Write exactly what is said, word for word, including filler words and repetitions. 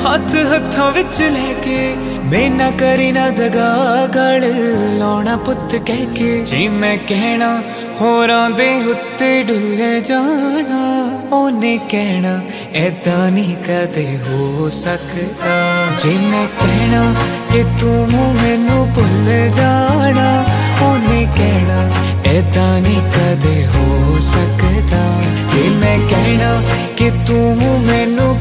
हथ हथां विच लैके मैं ना करी ना दगा गल लाउणा पुत कह के जी मैं कहना होरां दे उत्ते डुल जाना ओने कहना ऐदा नहीं कदे हो सकदा जी मैं कहना कि तू मैनू भुल जाना ओने कहना ऐदा नहीं कदे हो सकदा जी मैं कहना कि तू मैनू